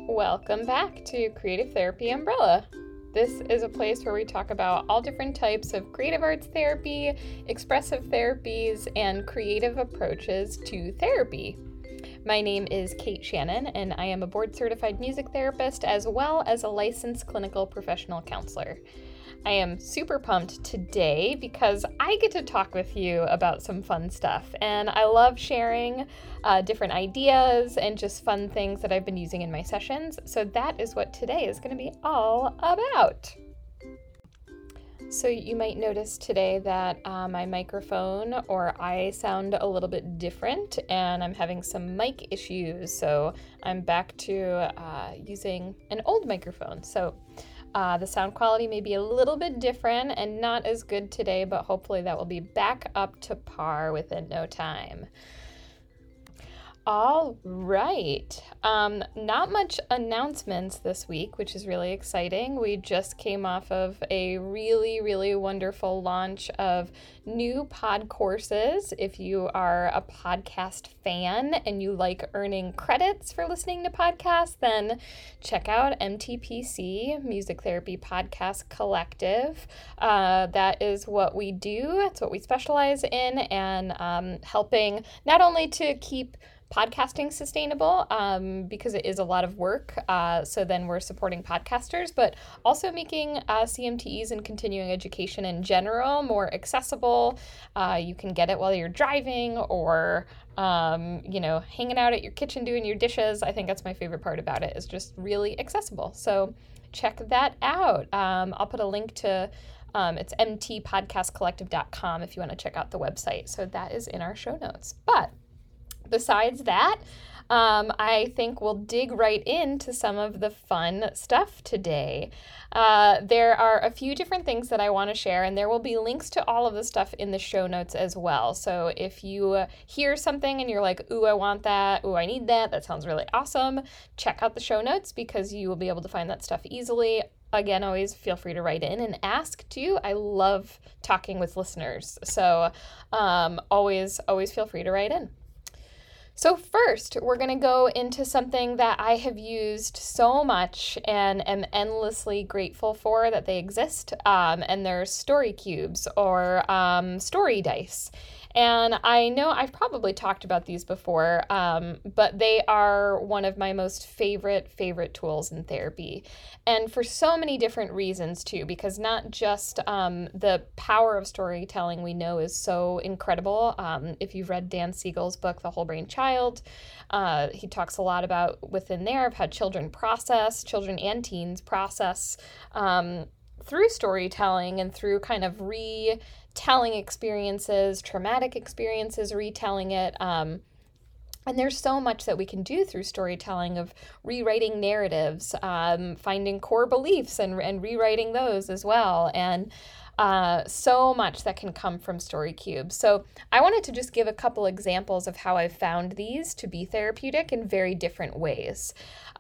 Welcome back to Creative Therapy Umbrella. This is a place where we talk about all different types of creative arts therapy, expressive therapies, and creative approaches to therapy. My name is Kate Shannon, and I am a board-certified music therapist as well as a licensed clinical professional counselor. I am super pumped today because I get to talk with you about some fun stuff, and I love sharing different ideas and just fun things that I've been using in my sessions. So that is what today is going to be all about. So you might notice today that my microphone or I sound a little bit different, and I'm having some mic issues. So I'm back to using an old microphone. So the sound quality may be a little bit different and not as good today, but hopefully that will be back up to par within no time. All right. Not much announcements this week, which is really exciting. We just came off of a really wonderful launch of new pod courses. If you are a podcast fan and you like earning credits for listening to podcasts, then check out MTPC, Music Therapy Podcast Collective. That is what we do. It's what we specialize in, and helping not only to keep podcasting sustainable because it is a lot of work. So then we're supporting podcasters, but also making CMTEs and continuing education in general more accessible. You can get it while you're driving or, hanging out at your kitchen doing your dishes. I think that's my favorite part about it, is just really accessible. So check that out. I'll put a link to it's mtpodcastcollective.com if you want to check out the website. So that is in our show notes. But besides that, I think we'll dig right into some of the fun stuff today. There are a few different things that I want to share, and there will be links to all of the stuff in the show notes as well. So if you hear something and you're like, ooh, I want that, ooh, I need that, that sounds really awesome, check out the show notes because you will be able to find that stuff easily. Again, always feel free to write in and ask too. I love talking with listeners. So always feel free to write in. So first, we're going to go into something that I have used so much and am endlessly grateful for that they exist, and they're story cubes or story dice. And I know I've probably talked about these before, but they are one of my most favorite tools in therapy. And for so many different reasons too, because not just the power of storytelling we know is so incredible. If you've read Dan Siegel's book, The Whole Brain Child, he talks a lot about within there of how children and teens process through storytelling and through kind of retelling experiences, traumatic experiences, retelling it. And there's so much that we can do through storytelling of rewriting narratives, finding core beliefs and rewriting those as well. And so much that can come from story cubes. So I wanted to just give a couple examples of how I've found these to be therapeutic in very different ways.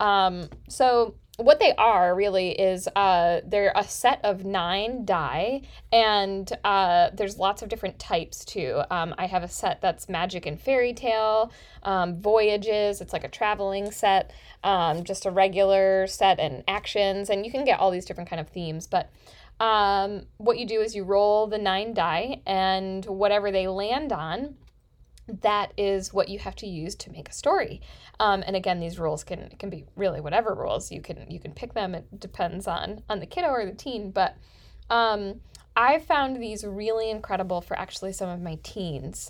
So what they are really is they're a set of 9 die, and there's lots of different types too. I have a set that's magic and fairy tale, voyages, it's like a traveling set, just a regular set, and actions, and you can get all these different kind of themes. But what you do is you roll the 9 die, and whatever they land on, that is what you have to use to make a story. And again, these rules can be really whatever rules. You can pick them. It depends on the kiddo or the teen. But I found these really incredible for actually some of my teens.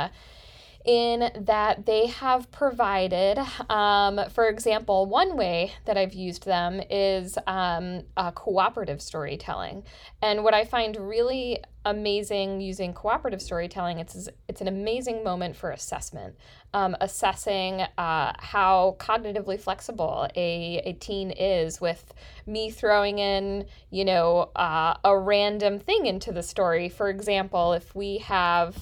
In that they have provided, for example, one way that I've used them is cooperative storytelling. And what I find really amazing using cooperative storytelling, it's an amazing moment for assessment, assessing how cognitively flexible a teen is with me throwing in, a random thing into the story. For example, if we have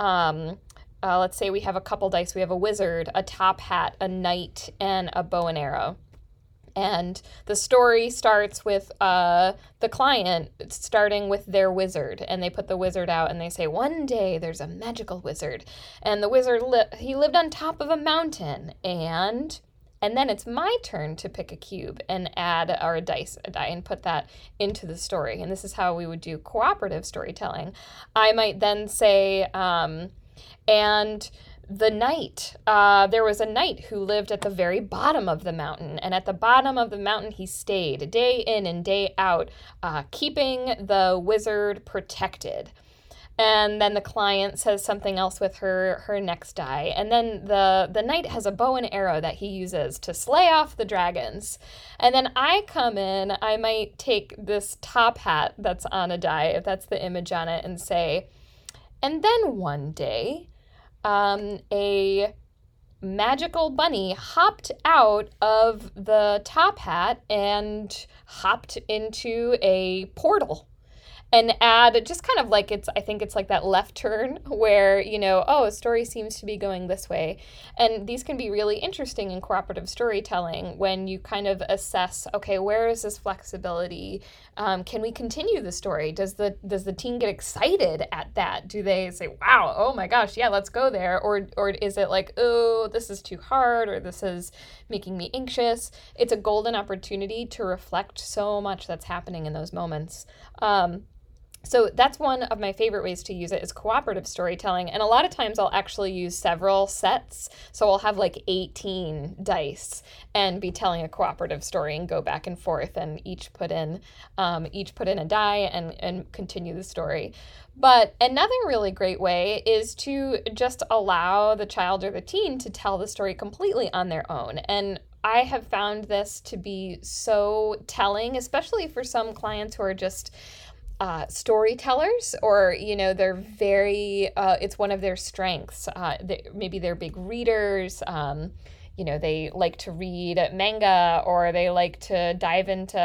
let's say we have a couple dice. We have a wizard, a top hat, a knight, and a bow and arrow. And the story starts with the client starting with their wizard, and they put the wizard out and they say, one day there's a magical wizard, and the wizard, he lived on top of a mountain, and And then it's my turn to pick a cube and add, or a die, and put that into the story. And this is how we would do cooperative storytelling. I might then say, and the knight, there was a knight who lived at the very bottom of the mountain, and at the bottom of the mountain he stayed day in and day out, keeping the wizard protected. And then the client says something else with her next die. And then the knight has a bow and arrow that he uses to slay off the dragons. And then I come in, I might take this top hat that's on a die, if that's the image on it, and say, and then one day, a magical bunny hopped out of the top hat and hopped into a portal. And add just kind of like I think it's like that left turn where, a story seems to be going this way. And these can be really interesting in cooperative storytelling when you kind of assess, okay, where is this flexibility? Can we continue the story? Does the team get excited at that? Do they say, wow, oh my gosh, yeah, let's go there? Or is it like, oh, this is too hard, or this is making me anxious? It's a golden opportunity to reflect so much that's happening in those moments. So that's one of my favorite ways to use it, is cooperative storytelling. And a lot of times I'll actually use several sets. So I'll have like 18 dice and be telling a cooperative story and go back and forth and each put in a die and continue the story. But another really great way is to just allow the child or the teen to tell the story completely on their own. And I have found this to be so telling, especially for some clients who are just storytellers, or they're very it's one of their strengths. Maybe they're big readers. They like to read manga, or they like to dive into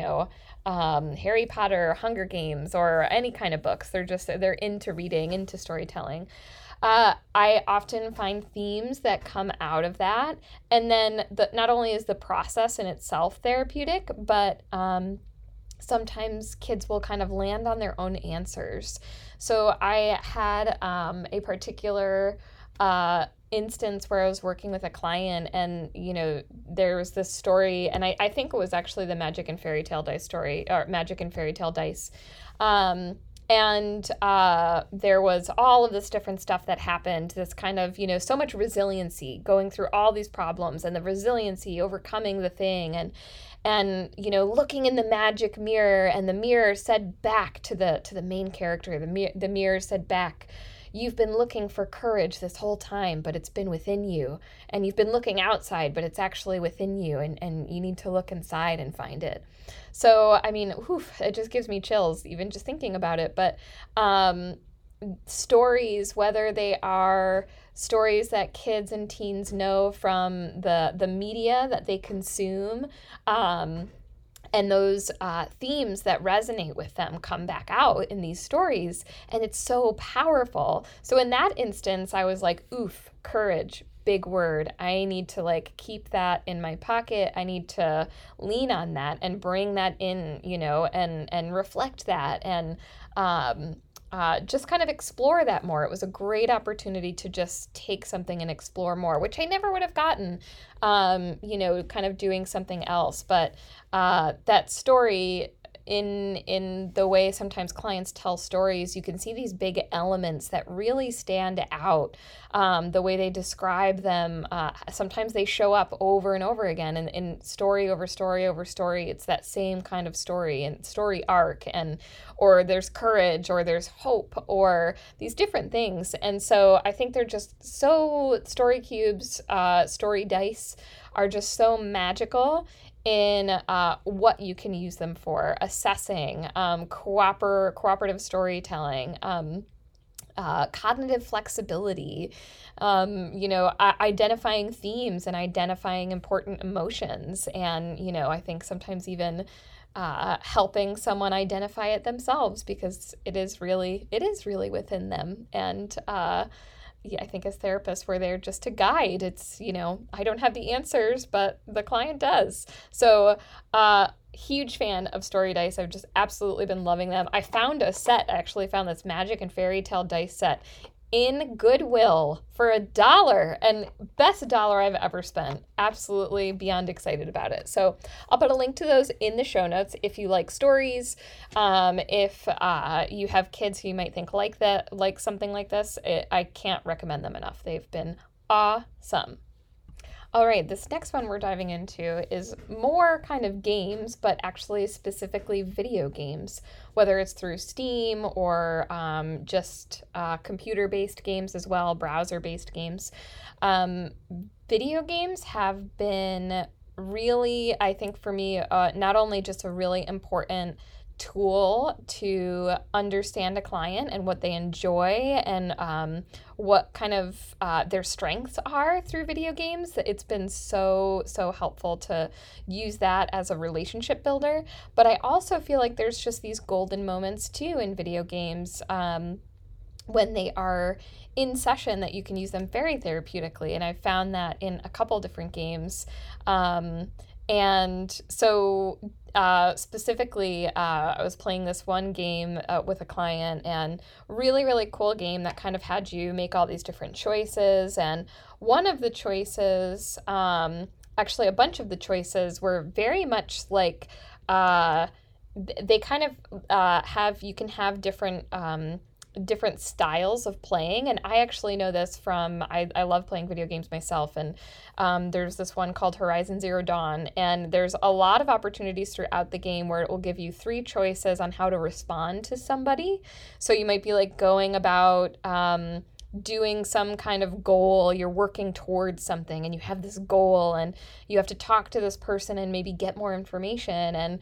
Harry Potter, Hunger Games, or any kind of books. They're into reading, into storytelling. I often find themes that come out of that, and then not only is the process in itself therapeutic, but sometimes kids will kind of land on their own answers. So I had a particular instance where I was working with a client, and there was this story, and I think it was actually the Magic and Fairy Tale Dice story, or Magic and Fairy Tale Dice. And there was all of this different stuff that happened, this kind of, so much resiliency, going through all these problems, and the resiliency, overcoming the thing, and looking in the magic mirror, and the mirror said back to the main character, the mirror said back, you've been looking for courage this whole time, but it's been within you. And you've been looking outside, but it's actually within you, and you need to look inside and find it. So, I mean, it just gives me chills even just thinking about it. But stories, whether they are stories that kids and teens know from the media that they consume, and those themes that resonate with them come back out in these stories, and it's so powerful. So in that instance, I was like, courage, big word. I need to keep that in my pocket. I need to lean on that and bring that in, and reflect that, and just kind of explore that more. It was a great opportunity to just take something and explore more, which I never would have gotten, kind of doing something else. But that story, in the way sometimes clients tell stories, you can see these big elements that really stand out. The way they describe them, sometimes they show up over and over again in story over story over story. It's that same kind of story and story arc, or there's courage, or there's hope, or these different things. And so I think they're just so, story cubes, story dice are just so magical in what you can use them for: assessing, cooperative storytelling, cognitive flexibility, identifying themes and identifying important emotions, and I think sometimes even helping someone identify it themselves, because it is really within them. And I think as therapists, we're there just to guide. It's, I don't have the answers, but the client does. So, huge fan of story dice. I've just absolutely been loving them. I actually found this Magic and Fairy Tale dice set in Goodwill for $1, and best dollar I've ever spent. Absolutely beyond excited about it. So I'll put a link to those in the show notes if you like stories. If you have kids who you might think like that, like something like this, I can't recommend them enough. They've been awesome. All right, this next one we're diving into is more kind of games, but actually specifically video games, whether it's through Steam or just computer-based games as well, browser-based games. Um, Video games have been really, I think for me, not only just a really important tool to understand a client and what they enjoy and what kind of their strengths are through video games. It's been so helpful to use that as a relationship builder. But I also feel like there's just these golden moments too in video games. When they are in session, that you can use them very therapeutically. And I've found that in a couple different games. And so specifically, I was playing this one game with a client, and really cool game that kind of had you make all these different choices. And one of the choices, actually a bunch of the choices, were very much like they kind of you can have different styles of playing. And I actually know this from, I love playing video games myself, and there's this one called Horizon Zero Dawn, and there's a lot of opportunities throughout the game where it will give you 3 choices on how to respond to somebody. So you might be like going about doing some kind of goal, you're working towards something and you have this goal and you have to talk to this person and maybe get more information, and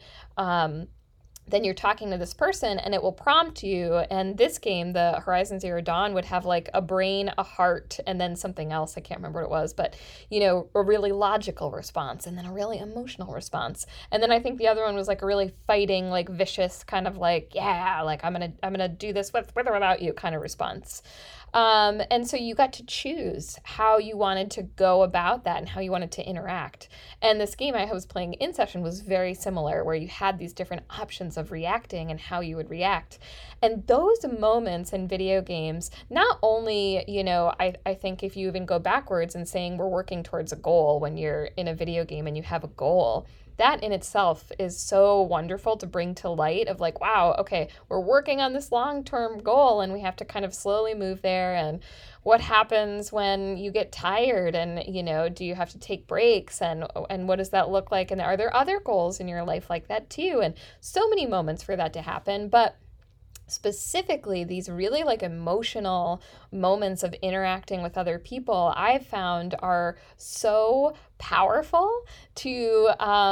then you're talking to this person and it will prompt you. And this game, the Horizon Zero Dawn, would have like a brain, a heart, and then something else. I can't remember what it was, but a really logical response and then a really emotional response. And then I think the other one was like a really fighting, like vicious kind of like, yeah, like I'm gonna do this with or without you kind of response. And so you got to choose how you wanted to go about that and how you wanted to interact. And this game I was playing in session was very similar, where you had these different options of reacting and how you would react. And those moments in video games, not only, I think if you even go backwards and saying we're working towards a goal when you're in a video game and you have a goal, that in itself is so wonderful to bring to light of like, wow, okay, we're working on this long-term goal and we have to kind of slowly move there. And what happens when you get tired, and, do you have to take breaks, and what does that look like? And are there other goals in your life like that too? And so many moments for that to happen. But specifically, these really like emotional moments of interacting with other people, I've found are so powerful to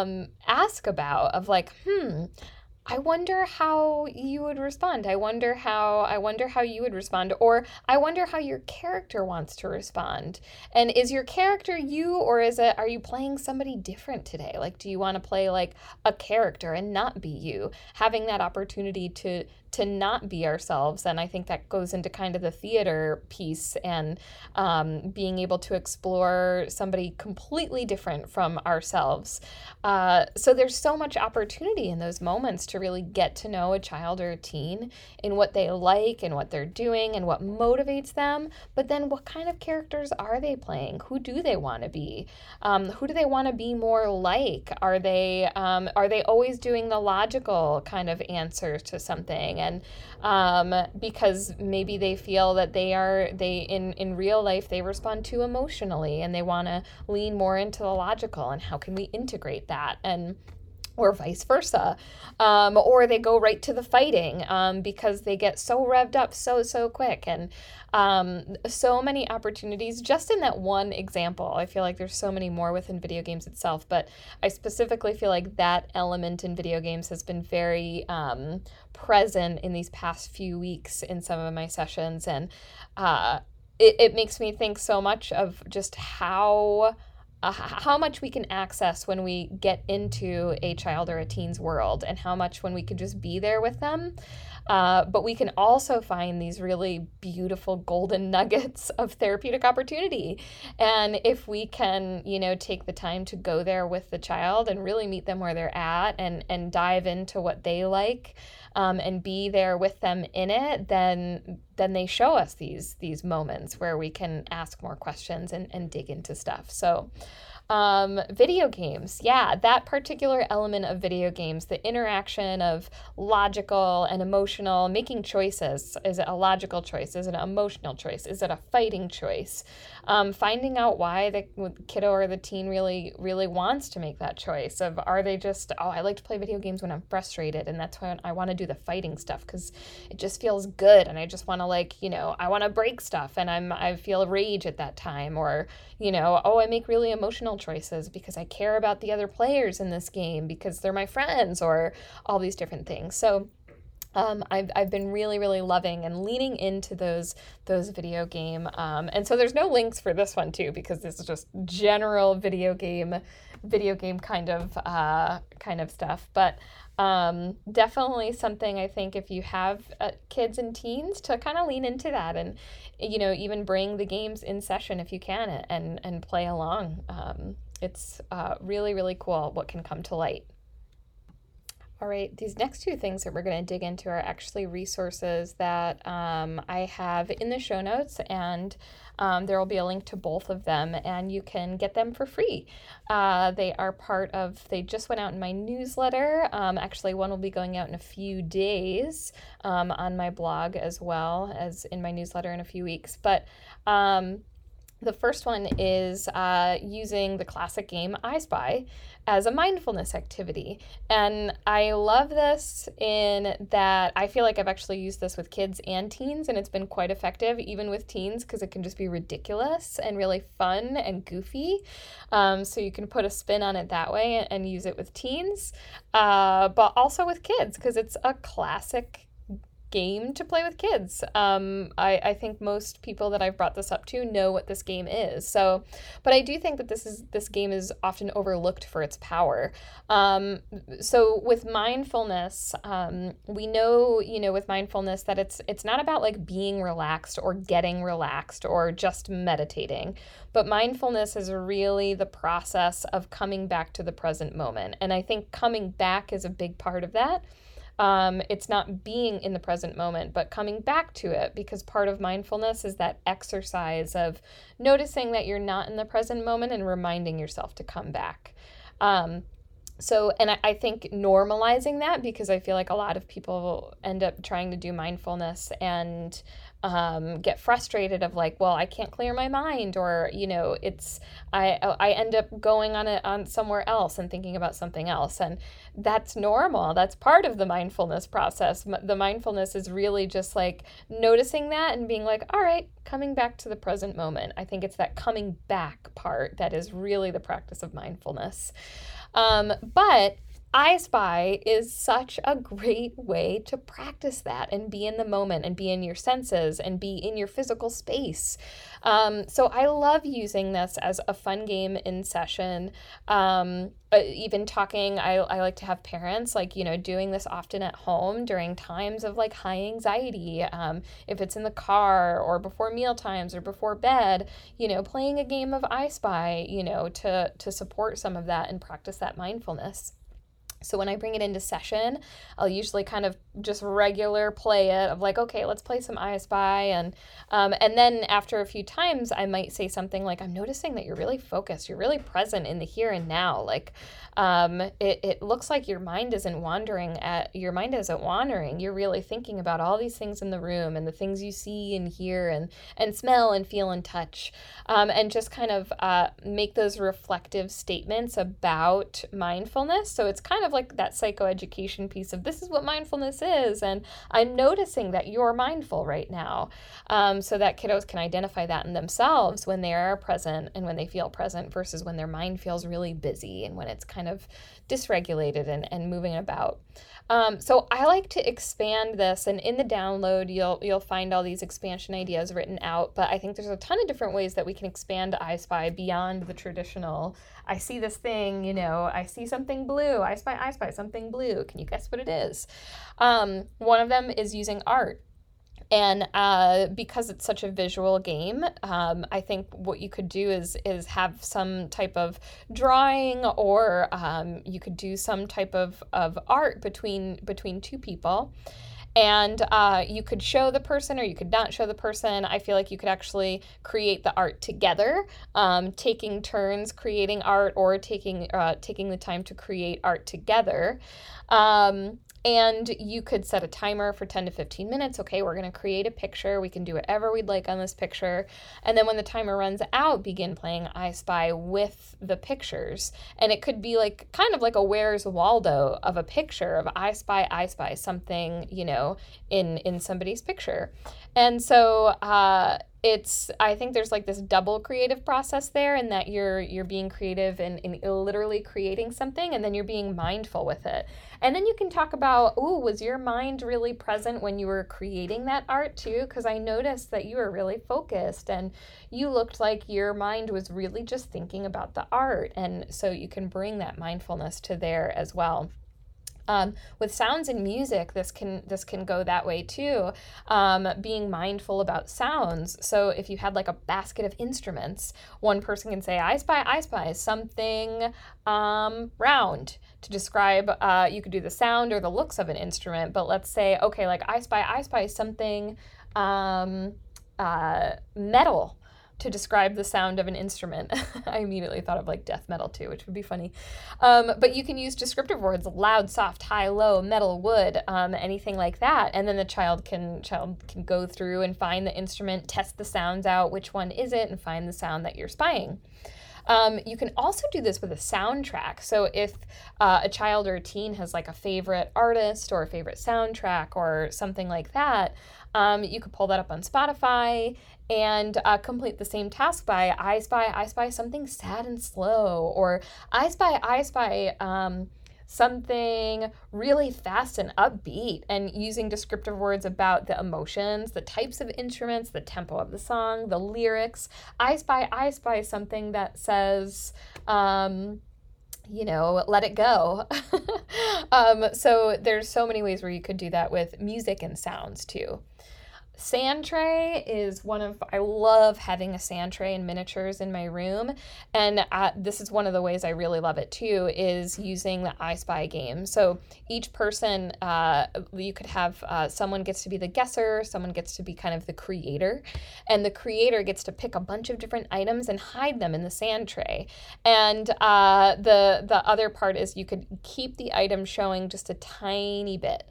ask about, of like, I wonder how you would respond. I wonder how you would respond, or I wonder how your character wants to respond. And is your character you, or are you playing somebody different today? Like, do you want to play like a character and not be you? Having that opportunity to not be ourselves. And I think that goes into kind of the theater piece, and being able to explore somebody completely different from ourselves. So there's so much opportunity in those moments to really get to know a child or a teen in what they like and what they're doing and what motivates them. But then what kind of characters are they playing? Who do they want to be? Who do they want to be more like? Are they always doing the logical kind of answer to something? And because maybe they feel that in real life they respond too emotionally and they want to lean more into the logical, and how can we integrate that? And or vice versa, or they go right to the fighting because they get so revved up so quick. And so many opportunities just in that one example. I feel like there's so many more within video games itself, but I specifically feel like that element in video games has been very present in these past few weeks in some of my sessions. And it makes me think so much of just how much we can access when we get into a child or a teen's world, and how much when we could just be there with them. But we can also find these really beautiful golden nuggets of therapeutic opportunity. And if we can, take the time to go there with the child and really meet them where they're at, and dive into what they like, and be there with them in it, then then they show us these moments where we can ask more questions and dig into stuff. So video games, yeah, that particular element of video games, the interaction of logical and emotional, making choices. Is it a logical choice? Is it an emotional choice? Is it a fighting choice? Finding out why the kiddo or the teen really wants to make that choice. Of, are they just, oh, I like to play video games when I'm frustrated, and that's when I want to do the fighting stuff because it just feels good, and I just want to, like, I want to break stuff, and I feel rage at that time. Or oh, I make really emotional choices because I care about the other players in this game because they're my friends, or all these different things. So I've been really loving and leaning into those video game, and so there's no links for this one too, because this is just general video game kind of stuff. But definitely something, I think, if you have kids and teens, to kind of lean into that, and even bring the games in session if you can, and play along. It's really cool what can come to light. All right, these next two things that we're going to dig into are actually resources that I have in the show notes, and there will be a link to both of them, and you can get them for free. They just went out in my newsletter. Actually, one will be going out in a few days on my blog, as well as in my newsletter in a few weeks. But the first one is using the classic game I Spy as a mindfulness activity. And I love this in that I feel like I've actually used this with kids and teens, and it's been quite effective, even with teens, because it can just be ridiculous and really fun and goofy. So you can put a spin on it that way and use it with teens, but also with kids, because it's a classic game to play with kids. I think most people that I've brought this up to know what this game is. So, but I do think that this game is often overlooked for its power. So with mindfulness, we know, with mindfulness that it's not about like being relaxed or getting relaxed or just meditating, but mindfulness is really the process of coming back to the present moment. And I think coming back is a big part of that. It's not being in the present moment, but coming back to it, because part of mindfulness is that exercise of noticing that you're not in the present moment and reminding yourself to come back. And I think normalizing that, because I feel like a lot of people end up trying to do mindfulness and get frustrated of like, well, I can't clear my mind, or I end up going on somewhere else and thinking about something else, and that's normal. That's part of the mindfulness process. The mindfulness is really just like noticing that and being like, all right, coming back to the present moment. I think it's that coming back part that is really the practice of mindfulness. But I Spy is such a great way to practice that and be in the moment and be in your senses and be in your physical space. So I love using this as a fun game in session. Even talking, I like to have parents doing this often at home during times of like high anxiety. If it's in the car or before meal times or before bed, playing a game of I Spy, to support some of that and practice that mindfulness. So when I bring it into session, I'll usually kind of just regular play it of like, okay, let's play some I Spy. And then after a few times, I might say something like, I'm noticing that you're really focused. You're really present in the here and now. Like, it looks like your mind isn't wandering. You're really thinking about all these things in the room and the things you see and hear and smell and feel and touch. And just kind of make those reflective statements about mindfulness. So it's kind of like that psychoeducation piece of this is what mindfulness is, and I'm noticing that you're mindful right now, so that kiddos can identify that in themselves when they are present and when they feel present versus when their mind feels really busy and when it's kind of dysregulated and moving about. So I like to expand this, and in the download you'll find all these expansion ideas written out, but I think there's a ton of different ways that we can expand I Spy beyond the traditional, I see this thing, I see something blue, I spy something blue, can you guess what it is? One of them is using art. And because it's such a visual game, I think what you could do is have some type of drawing, or you could do some type of art between two people. And you could show the person or you could not show the person. I feel like you could actually create the art together, taking turns creating art or taking the time to create art together. And you could set a timer for 10 to 15 minutes. Okay, we're going to create a picture. We can do whatever we'd like on this picture. And then when the timer runs out, begin playing I Spy with the pictures. And it could be like kind of like a Where's Waldo of a picture of I spy something, in somebody's picture. And so I think there's like this double creative process there, in that you're being creative and literally creating something, and then you're being mindful with it. And then you can talk about, was your mind really present when you were creating that art too? Because I noticed that you were really focused and you looked like your mind was really just thinking about the art. And so you can bring that mindfulness to there as well. With sounds and music, this can go that way too. Being mindful about sounds. So if you had like a basket of instruments, one person can say, I spy something round to describe. You could do the sound or the looks of an instrument, but let's say, okay, like I spy something metal to describe the sound of an instrument. I immediately thought of like death metal too, which would be funny. But you can use descriptive words: loud, soft, high, low, metal, wood, anything like that. And then the child can go through and find the instrument, test the sounds out, which one is it, and find the sound that you're spying. You can also do this with a soundtrack. So if a child or a teen has like a favorite artist or a favorite soundtrack or something like that, you could pull that up on Spotify and complete the same task by I spy something sad and slow, or I spy something really fast and upbeat, and using descriptive words about the emotions, the types of instruments, the tempo of the song, the lyrics. I spy something that says, let it go. So there's so many ways where you could do that with music and sounds too. Sand tray is I love having a sand tray and miniatures in my room. And this is one of the ways I really love it too, is using the I Spy game. So each person, you could have, someone gets to be the guesser, someone gets to be kind of the creator, and the creator gets to pick a bunch of different items and hide them in the sand tray. And the other part is you could keep the item showing just a tiny bit.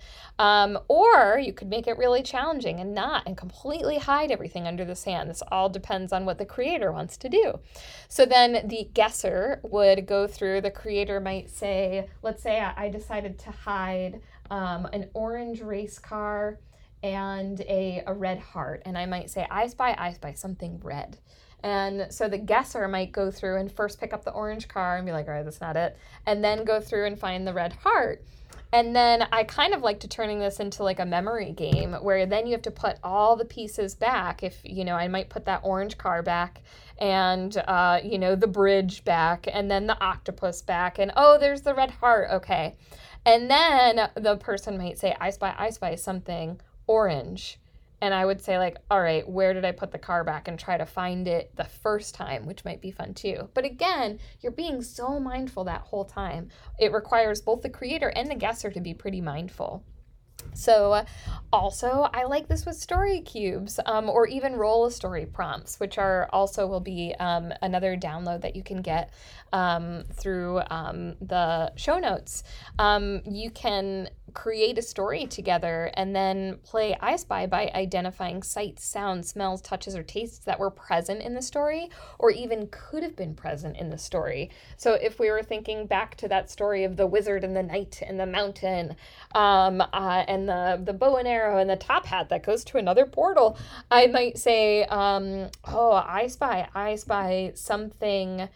Or you could make it really challenging and completely hide everything under the sand. This all depends on what the creator wants to do. So then the guesser would go through, the creator might say, let's say I decided to hide an orange race car and a red heart. And I might say, I spy something red. And so the guesser might go through and first pick up the orange car and be like, all right, that's not it. And then go through and find the red heart. And then I kind of like to turning this into like a memory game, where then you have to put all the pieces back. If, I might put that orange car back and, the bridge back, and then the octopus back, and there's the red heart. Okay. And then the person might say, I spy something orange. And I would say like, all right, where did I put the car back, and try to find it the first time, which might be fun too. But again, you're being so mindful that whole time. It requires both the creator and the guesser to be pretty mindful. So also, I like this with story cubes, or even roll a story prompts, which will be another download that you can get through the show notes. You can create a story together and then play I Spy by identifying sights, sounds, smells, touches, or tastes that were present in the story, or even could have been present in the story. So if we were thinking back to that story of the wizard and the knight and the mountain, and the bow and arrow and the top hat that goes to another portal, I might say, I spy something,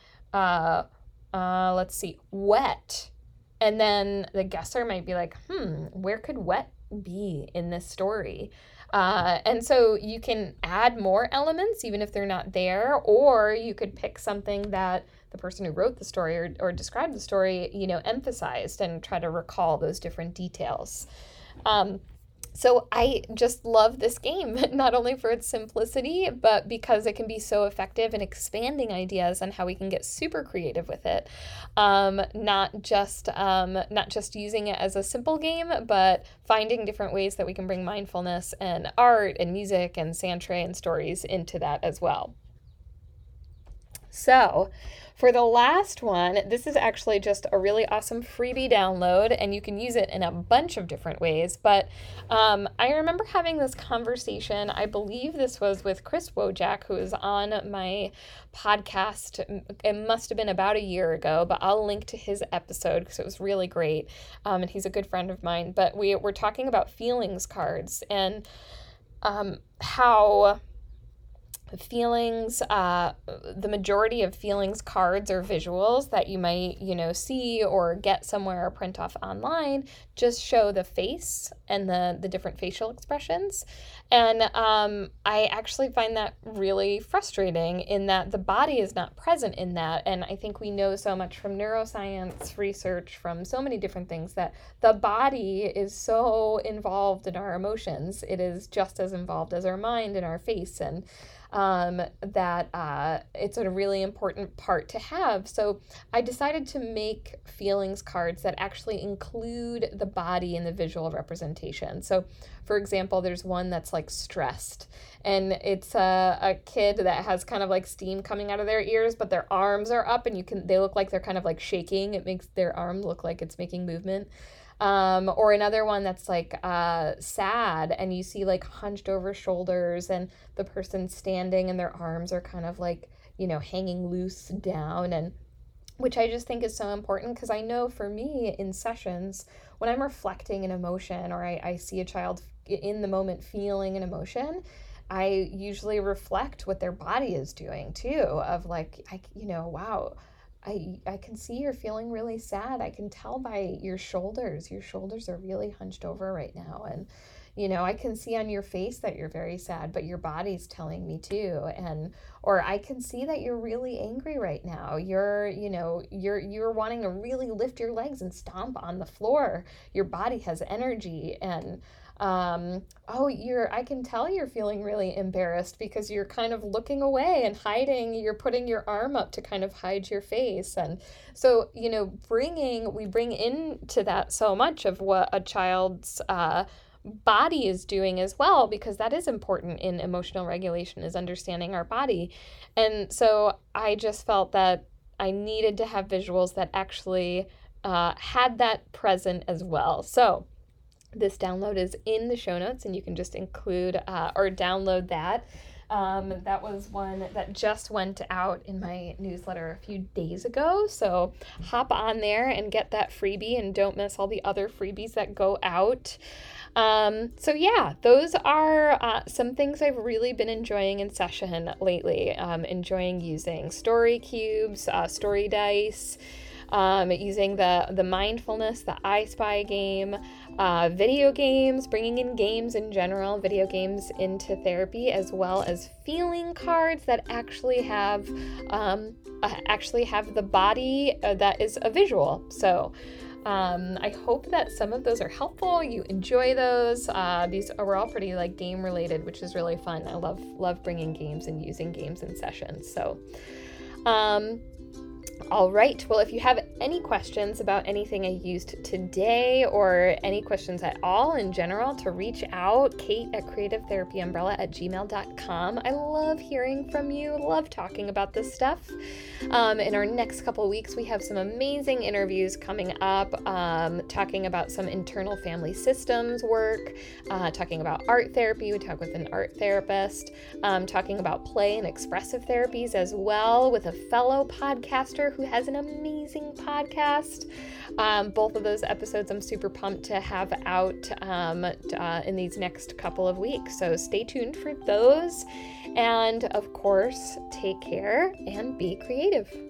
let's see, wet. And then the guesser might be like, where could wet be in this story? And so you can add more elements even if they're not there, or you could pick something that the person who wrote the story or described the story, emphasized, and try to recall those different details. So I just love this game, not only for its simplicity, but because it can be so effective in expanding ideas on how we can get super creative with it. Not just using it as a simple game, but finding different ways that we can bring mindfulness and art and music and sand tray and stories into that as well. So, for the last one, this is actually just a really awesome freebie download, and you can use it in a bunch of different ways. But I remember having this conversation, I believe this was with Chris Wojak, who is on my podcast. It must have been about a year ago, but I'll link to his episode because it was really great. And he's a good friend of mine. But we were talking about feelings cards and how feelings, the majority of feelings cards or visuals that you might, see or get somewhere or print off online just show the face and the different facial expressions. And I actually find that really frustrating in that the body is not present in that. And I think we know so much from neuroscience research, from so many different things, that the body is so involved in our emotions. It is just as involved as our mind and our face. And that it's a really important part to have. So I decided to make feelings cards that actually include the body in the visual representation. So for example, there's one that's like stressed, and it's a kid that has kind of like steam coming out of their ears, but their arms are up and they look like they're kind of like shaking. It makes their arm look like it's making movement. Or another one that's like sad, and you see like hunched over shoulders and the person standing and their arms are kind of like, hanging loose down, and which I just think is so important because I know for me in sessions, when I'm reflecting an emotion or I see a child in the moment feeling an emotion, I usually reflect what their body is doing too, of like, wow, I can see you're feeling really sad. I can tell by your shoulders. Your shoulders are really hunched over right now. And, I can see on your face that you're very sad, but your body's telling me too. Or I can see that you're really angry right now. You're wanting to really lift your legs and stomp on the floor. Your body has energy. And I can tell you're feeling really embarrassed because you're kind of looking away and hiding. You're putting your arm up to kind of hide your face. And so, we bring into that so much of what a child's body is doing as well, because that is important in emotional regulation, is understanding our body. And so I just felt that I needed to have visuals that actually had that present as well. So this download is in the show notes, and you can just include or download that. That was one that just went out in my newsletter a few days ago. So hop on there and get that freebie, and don't miss all the other freebies that go out. So yeah, those are some things I've really been enjoying in session lately. Enjoying using story cubes, story dice, using the mindfulness, the I Spy game, video games, bringing in games in general, video games into therapy, as well as feeling cards that actually have the body that is a visual. So I hope that some of those are helpful. You enjoy those. These are all pretty like game related, which is really fun. I love bringing games and using games in sessions. So, all right. Well, if you have any questions about anything I used today, or any questions at all in general, to reach out, kate@creativetherapyumbrella@gmail.com. I love hearing from you. Love talking about this stuff. In our next couple of weeks, we have some amazing interviews coming up, talking about some internal family systems work, talking about art therapy. We talk with an art therapist, talking about play and expressive therapies as well with a fellow podcaster who has an amazing podcast. Both of those episodes I'm super pumped to have out in these next couple of weeks. So stay tuned for those. And of course, take care and be creative.